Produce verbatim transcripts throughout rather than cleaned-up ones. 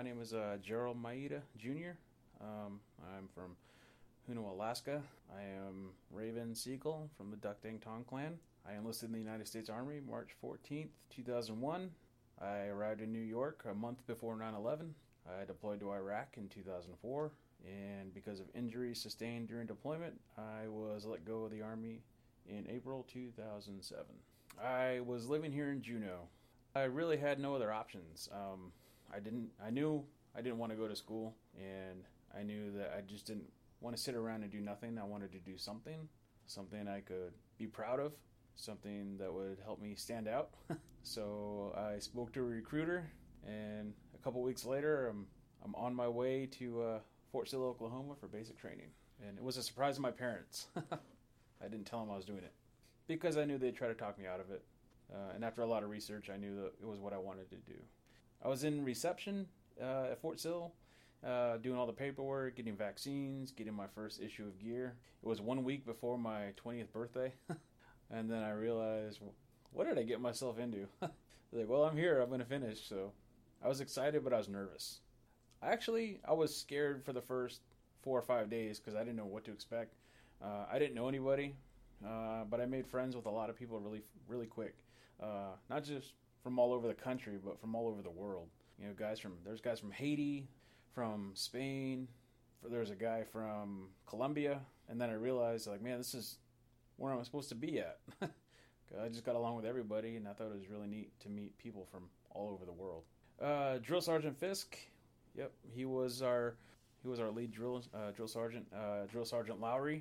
name is uh, Gerald Maeda Junior Um, I'm from Juneau, Alaska. I am Raven Siegel from the Duck Dang Tong clan. I enlisted in the United States Army March fourteenth, two thousand one. I arrived in New York a month before nine eleven. I deployed to Iraq in two thousand four, and because of injuries sustained during deployment, I was let go of the Army in April two thousand seven. I was living here in Juneau. I really had no other options. Um, I didn't. I knew I didn't want to go to school, and I knew that I just didn't want to sit around and do nothing. I wanted to do something, something I could be proud of, something that would help me stand out. So I spoke to a recruiter, and a couple weeks later, I'm I'm on my way to uh, Fort Sill, Oklahoma, for basic training. And it was a surprise to my parents. I didn't tell them I was doing it because I knew they'd try to talk me out of it. Uh, and after a lot of research, I knew that it was what I wanted to do. I was in reception uh, at Fort Sill, uh, doing all the paperwork, getting vaccines, getting my first issue of gear. It was one week before my twentieth birthday. And then I realized, what did I get myself into? Like, well, I'm here. I'm going to finish. So I was excited, but I was nervous. Actually, I was scared for the first four or five days because I didn't know what to expect. Uh, I didn't know anybody, uh, but I made friends with a lot of people really, really quick. Uh, not just from all over the country, but from all over the world. You know, guys from there's guys from Haiti, from Spain. There's a guy from Colombia, and then I realized, like, man, this is where I'm supposed to be at. I just got along with everybody, and I thought it was really neat to meet people from all over the world. Uh, Drill Sergeant Fisk, yep, he was our he was our lead drill uh, drill sergeant. Uh, Drill Sergeant Lowry.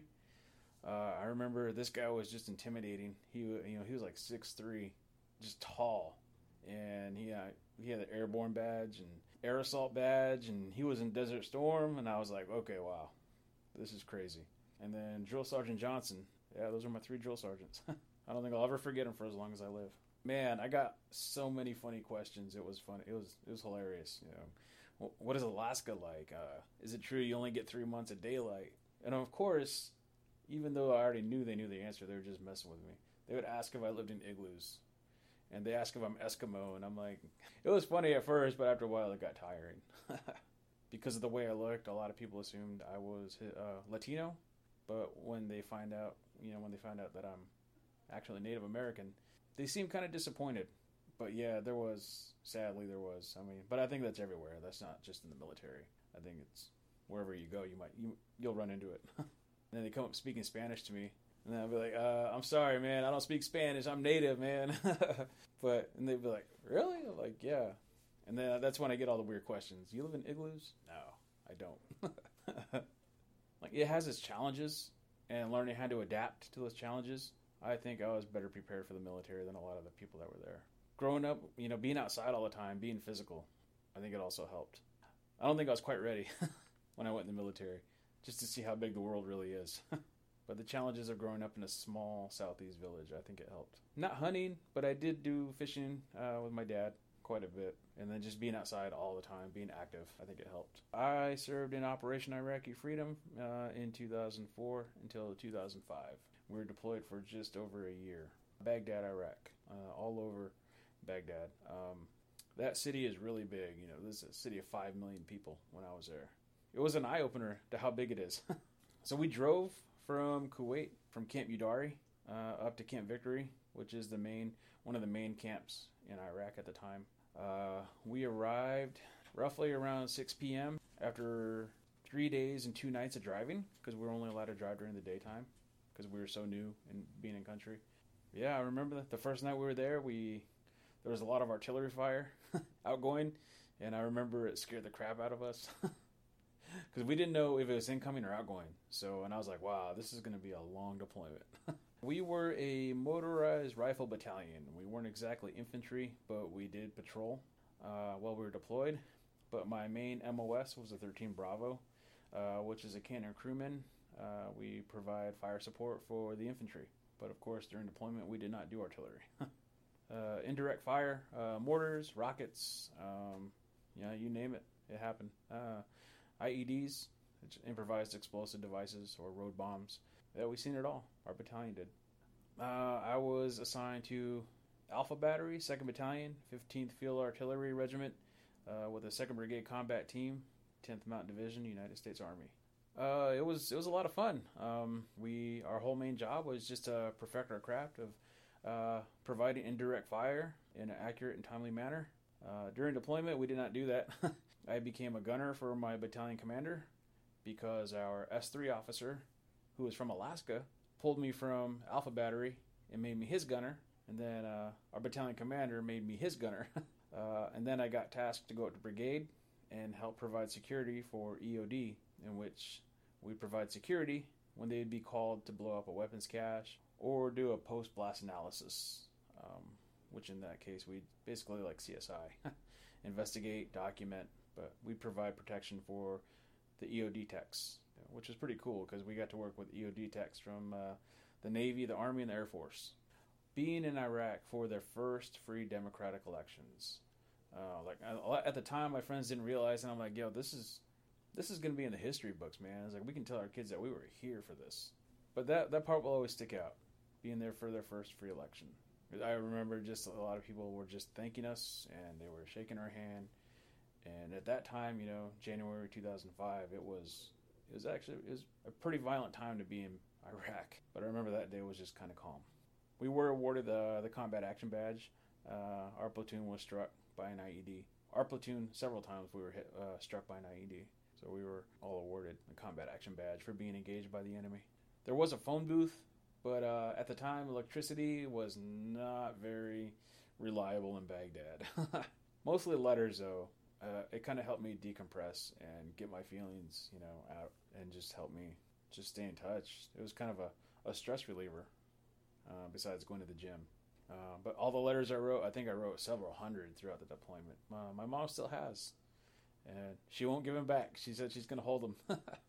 Uh, I remember this guy was just intimidating. He you know he was like six three, just tall, and he uh, he had the airborne badge and air assault badge, and he was in Desert Storm, and I was like, okay, wow, this is crazy. And then Drill Sergeant Johnson. Yeah, those are my three drill sergeants. I don't think I'll ever forget them for as long as I live. Man, I got so many funny questions. It was fun. It was it was hilarious. You know, what is Alaska like? Uh, is it true you only get three months of daylight? And of course, even though I already knew they knew the answer, they were just messing with me. They would ask if I lived in igloos, and they ask if I'm Eskimo, and I'm like, it was funny at first, but after a while it got tiring. Because of the way I looked, a lot of people assumed I was uh, Latino, but when they find out, you know, when they find out that I'm actually Native American, they seem kind of disappointed. But yeah, there was, sadly there was. I mean, but I think that's everywhere. That's not just in the military. I think it's wherever you go, you might you you'll run into it. And then they come up speaking Spanish to me, and then I'll be like, uh, "I'm sorry, man. I don't speak Spanish. I'm Native, man." But and they'd be like, "Really?" I'm like, "Yeah." And then that's when I get all the weird questions. You live in igloos? No, I don't. Like, it has its challenges, and learning how to adapt to those challenges, I think I was better prepared for the military than a lot of the people that were there. Growing up, you know, being outside all the time, being physical, I think it also helped. I don't think I was quite ready when I went in the military, just to see how big the world really is. But the challenges of growing up in a small southeast village, I think it helped. Not hunting, but I did do fishing uh, with my dad quite a bit. And then just being outside all the time, being active, I think it helped. I served in Operation Iraqi Freedom uh, in two thousand four until two thousand five. We were deployed for just over a year. Baghdad, Iraq, uh, all over Baghdad. Um, that city is really big. You know, this is a city of five million people when I was there. It was an eye-opener to how big it is. So we drove from Kuwait, from Camp Udari, uh, up to Camp Victory, which is the main, one of the main camps in Iraq at the time. Uh, we arrived roughly around six p.m. after three days and two nights of driving, because we were only allowed to drive during the daytime because we were so new in being in country. Yeah, I remember the first night we were there, we there was a lot of artillery fire outgoing, and I remember it scared the crap out of us because we didn't know if it was incoming or outgoing. So, and I was like, wow, this is going to be a long deployment. We were a motorized rifle battalion. We weren't exactly infantry, but we did patrol uh, while we were deployed. But my main M O S was a thirteen Bravo, uh, which is a cannon crewman. Uh, we provide fire support for the infantry. But of course, during deployment, we did not do artillery. uh, indirect fire, uh, mortars, rockets, um, yeah, you name it, it happened. Uh, I E Ds, improvised explosive devices, or road bombs. Yeah, we've seen it all. Our battalion did. Uh, I was assigned to Alpha Battery, second Battalion, fifteenth Field Artillery Regiment, uh, with the second Brigade Combat Team, tenth Mountain Division, United States Army. Uh, it was it was a lot of fun. Um, we our whole main job was just to perfect our craft of uh, providing indirect fire in an accurate and timely manner. Uh, during deployment, we did not do that. I became a gunner for my battalion commander because our S three officer, who was from Alaska, pulled me from Alpha Battery and made me his gunner. And then uh, our battalion commander made me his gunner. uh, and then I got tasked to go up to brigade and help provide security for E O D, in which we provide security when they'd be called to blow up a weapons cache or do a post-blast analysis, um, which in that case we basically like C S I, investigate, document, but we provide protection for the E O D techs, which is pretty cool because we got to work with E O D techs from uh, the Navy, the Army, and the Air Force. Being in Iraq for their first free democratic elections. Uh, like I, at the time, my friends didn't realize, and I'm like, yo, this is this is going to be in the history books, man. It's like we can tell our kids that we were here for this. But that that part will always stick out, being there for their first free election. I remember just a lot of people were just thanking us, and they were shaking our hand. And at that time, you know, January two thousand five, it was it was actually it was a pretty violent time to be in Iraq. But I remember that day was just kind of calm. We were awarded the the Combat Action Badge. Uh, our platoon was struck by an I E D. Our platoon, several times we were hit, uh, struck by an I E D. So we were all awarded the Combat Action Badge for being engaged by the enemy. There was a phone booth, but uh, at the time, electricity was not very reliable in Baghdad. Mostly letters, though. Uh, it kind of helped me decompress and get my feelings, you know, out, and just help me just stay in touch. It was kind of a, a stress reliever. Uh, besides going to the gym. Uh, but all the letters I wrote, I think I wrote several hundred throughout the deployment. Uh, my mom still has. And she won't give them back. She said she's going to hold them.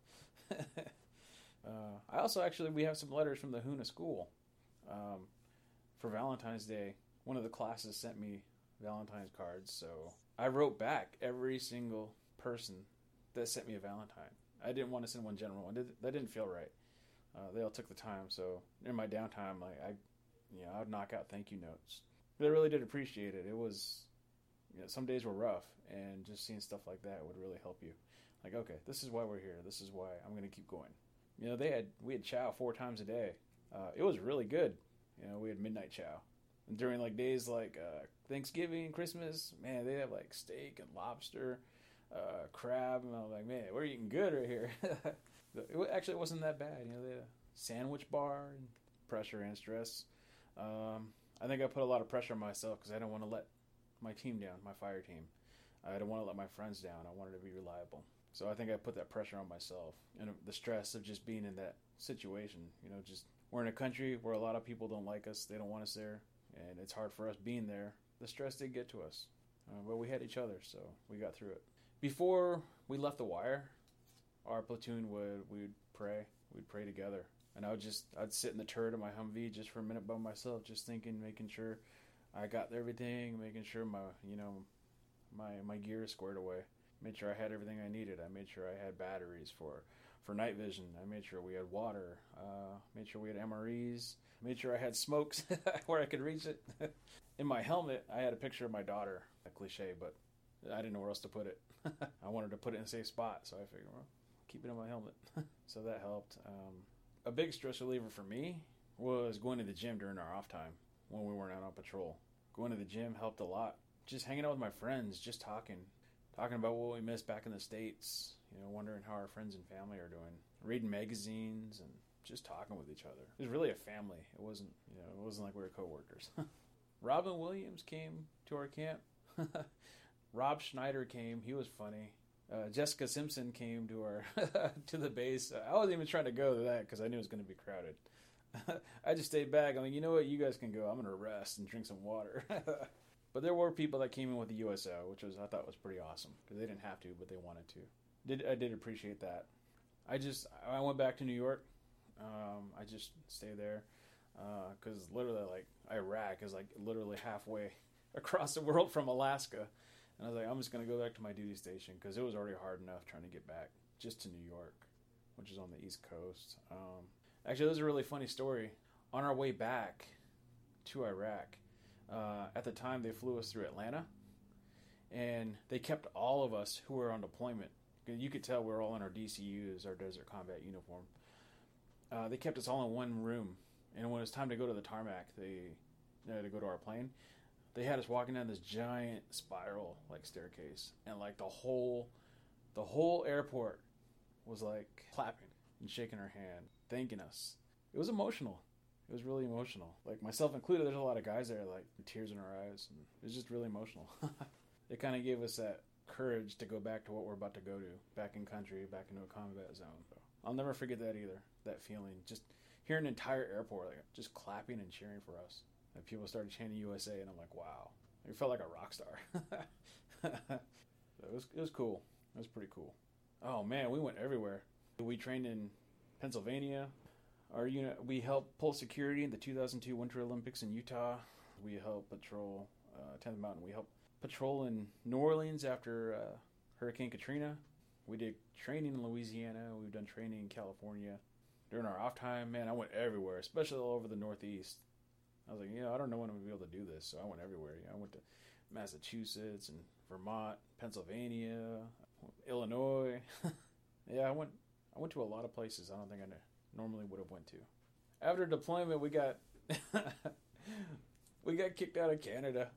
uh, I also actually, we have some letters from the Huna school. Um, for Valentine's Day, one of the classes sent me Valentine's cards. So I wrote back every single person that sent me a Valentine. I didn't want to send one general one. That didn't feel right. Uh, they all took the time, so in my downtime, like I, you know, I'd knock out thank you notes. But I really did appreciate it. It was, you know, some days were rough, and just seeing stuff like that would really help you. Like, okay, this is why we're here. This is why I'm going to keep going. You know, they had we had chow four times a day. Uh, it was really good. You know, we had midnight chow, and during like days like uh, Thanksgiving, Christmas, man, they have like steak and lobster, uh, crab, and I'm like, man, we're eating good right here. It actually wasn't that bad. You know, they had a sandwich bar, and pressure and stress. Um, I think I put a lot of pressure on myself because I didn't want to let my team down, my fire team. I didn't want to let my friends down. I wanted to be reliable. So I think I put that pressure on myself. And the stress of just being in that situation. You know, just we're in a country where a lot of people don't like us. They don't want us there. And it's hard for us being there. The stress did get to us. Uh, but we had each other, so we got through it. Before we left the wire, our platoon would we'd pray. We'd pray together. And I would just, I'd sit in the turret of my Humvee just for a minute by myself, just thinking, making sure I got everything, making sure my, you know, my my gear is squared away. Made sure I had everything I needed. I made sure I had batteries for, for night vision. I made sure we had water. Uh, made sure we had M R Es. Made sure I had smokes where I could reach it. In my helmet, I had a picture of my daughter. A cliche, but I didn't know where else to put it. I wanted to put it in a safe spot, so I figured, well, keep it in my helmet. So that helped. Um, a big stress reliever for me was going to the gym during our off time when we weren't out on patrol. Going to the gym helped a lot. Just hanging out with my friends, just talking. Talking about what we missed back in the States. You know, wondering how our friends and family are doing. Reading magazines and just talking with each other. It was really a family. It wasn't, you know, it wasn't like we were coworkers. Robin Williams came to our camp. Rob Schneider came. He was funny. Uh, Jessica Simpson came to our to the base. I wasn't even trying to go to that because I knew it was going to be crowded. I just stayed back. I'm like, you know what? You guys can go. I'm going to rest and drink some water. But there were people that came in with the U S O, which was I thought was pretty awesome because they didn't have to, but they wanted to. Did I did appreciate that. I just I went back to New York. Um, I just stayed there because uh, literally like Iraq is like literally halfway across the world from Alaska. And I was like, I'm just going to go back to my duty station because it was already hard enough trying to get back just to New York, which is on the East Coast. Um, actually, there's a really funny story. On our way back to Iraq, uh, at the time they flew us through Atlanta. and they kept all of us who were on deployment. You could tell we were all in our D C Us, our Desert Combat Uniform. Uh, they kept us all in one room, and when it was time to go to the tarmac, they uh, to go to our plane, they had us walking down this giant spiral like staircase, and like the whole the whole airport was like clapping and shaking our hand, thanking us. It was emotional. It was really emotional. Like myself included, there's a lot of guys there, like tears in our eyes. And it was just really emotional. It kind of gave us that courage to go back to what we're about to go to, back in country, back into a combat zone. I'll never forget that either. That feeling, just hearing an entire airport like just clapping and cheering for us. And people started chanting U S A, and I'm like, wow, I felt like a rock star. it was it was cool. It was pretty cool. Oh man, we went everywhere. We trained in Pennsylvania. Our unit, we helped pull security in the two thousand two Winter Olympics in Utah. We helped patrol uh, tenth Mountain. We helped patrol in New Orleans after uh, Hurricane Katrina. We did training in Louisiana. We've done training in California. During our off time, man, I went everywhere, especially all over the Northeast. I was like, you know, I don't know when I'm going to be able to do this, so I went everywhere. You know, I went to Massachusetts and Vermont, Pennsylvania, Illinois. yeah, I went I went to a lot of places I don't think I normally would have went to. After deployment, we got we got kicked out of Canada.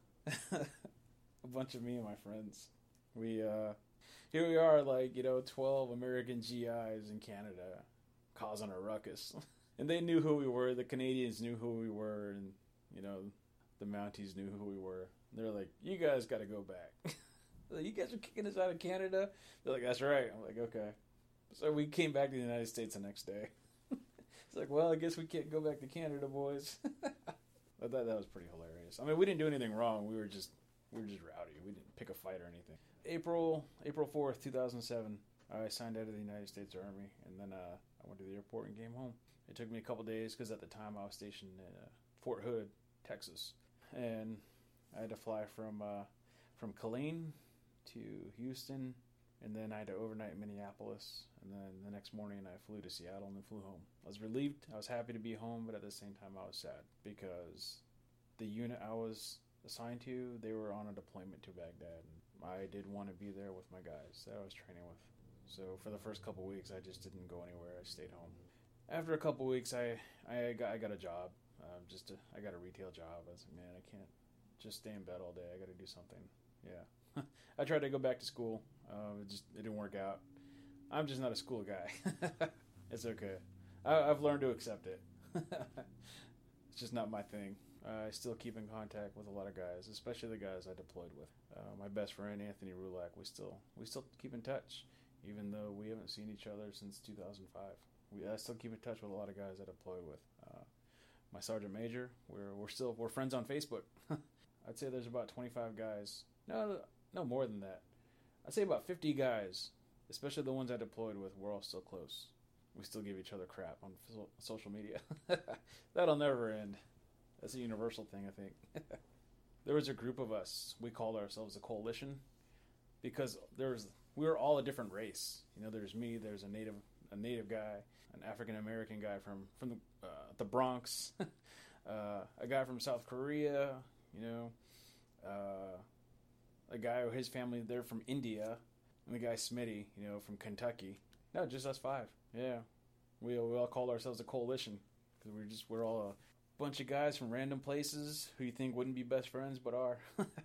A bunch of me and my friends. We uh here we are, like, you know, twelve American G Is in Canada causing a ruckus. And they knew who we were. The Canadians knew who we were, and, you know, the Mounties knew who we were. They're like, you guys got to go back. Like, you guys are kicking us out of Canada? They're like, that's right. I'm like, okay. So we came back to the United States the next day. It's like, well, I guess we can't go back to Canada, boys. I thought that was pretty hilarious. I mean, we didn't do anything wrong. We were just we were just rowdy. We didn't pick a fight or anything. April April fourth, two thousand seven, I signed out of the United States Army, and then uh, I went to the airport and came home. It took me a couple days because at the time I was stationed in uh, Fort Hood, Texas, and I had to fly from uh, from Killeen to Houston, and then I had to overnight in Minneapolis, and then the next morning I flew to Seattle and then flew home. I was relieved. I was happy to be home, but at the same time I was sad because the unit I was assigned to, they were on a deployment to Baghdad, and I did want to be there with my guys that I was training with. So for the first couple of weeks, I just didn't go anywhere. I stayed home. After a couple of weeks, I I got I got a job. Um, just a, I got a retail job. I was like, man, I can't just stay in bed all day. I got to do something. Yeah. I tried to go back to school. Um, it just it didn't work out. I'm just not a school guy. It's okay. I, I've learned to accept it. It's just not my thing. Uh, I still keep in contact with a lot of guys, especially the guys I deployed with. Uh, my best friend Anthony Rulak, we still we still keep in touch, even though we haven't seen each other since two thousand five. We I still keep in touch with a lot of guys I deployed with. Uh, my sergeant major, we're we're still we're friends on Facebook. I'd say there's about twenty-five guys. No, no more than that. I'd say about fifty guys, especially the ones I deployed with. We're all still close. We still give each other crap on social media. That'll never end. That's a universal thing, I think. There was a group of us. We called ourselves a coalition because there's we were all a different race. You know, there's me. There's a native a native guy, an African American guy from from the uh, the Bronx, uh, a guy from South Korea. You know, uh, a guy who his family they're from India, and the guy Smitty, you know, from Kentucky. No, just us five. Yeah, we we all called ourselves a coalition because we're just we're all a bunch of guys from random places who you think wouldn't be best friends but are.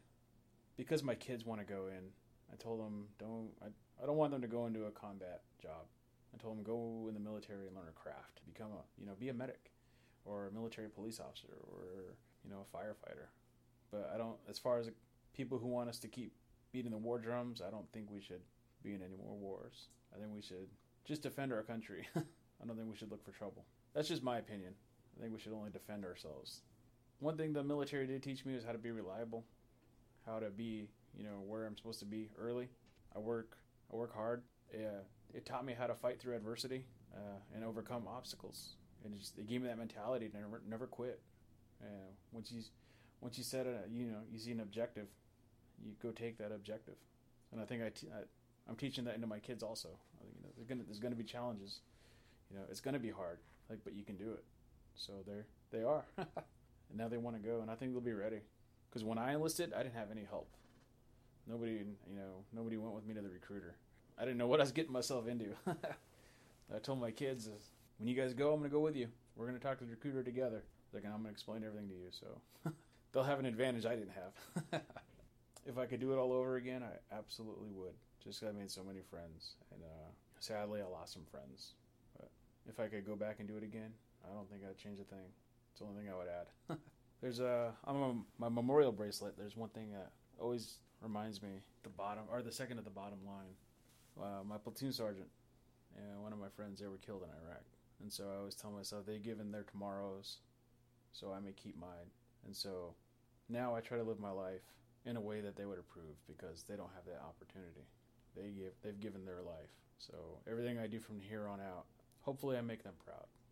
Because my kids want to go in, I told them don't. I, I don't want them to go into a combat job. I told them go in the military and learn a craft, become a you know be a medic, or a military police officer, or you know a firefighter. But I don't. As far as people who want us to keep beating the war drums, I don't think we should be in any more wars. I think we should just defend our country. I don't think we should look for trouble. That's just my opinion. I think we should only defend ourselves. One thing the military did teach me is how to be reliable, how to be, you know, where I'm supposed to be early. I work, I work hard. Yeah, it taught me how to fight through adversity uh, and overcome obstacles. And it, just, it gave me that mentality to never, never quit. Uh, once you, once you set a, you know, you see an objective, you go take that objective. And I think I, t- I I'm teaching that into my kids also. You know, there's gonna, there's gonna be challenges. You know, it's gonna be hard, like, but you can do it. So they're they are, and now they want to go, and I think they'll be ready. Because when I enlisted, I didn't have any help. Nobody, you know, nobody went with me to the recruiter. I didn't know what I was getting myself into. I told my kids, when you guys go, I'm going to go with you. We're going to talk to the recruiter together. Like, I'm going to explain everything to you. So they'll have an advantage I didn't have. If I could do it all over again, I absolutely would. Just 'cause I made so many friends. And uh, sadly, I lost some friends. But if I could go back and do it again, I don't think I'd change a thing. It's the only thing I would add. There's a, on my, my memorial bracelet, there's one thing that always reminds me, the bottom, or the second at the bottom line. Uh, my platoon sergeant and one of my friends, they were killed in Iraq. And so I always tell myself, they've given their tomorrows, so I may keep mine. And so now I try to live my life in a way that they would approve, because they don't have that opportunity. They give, they've given their life. So everything I do from here on out, hopefully I make them proud.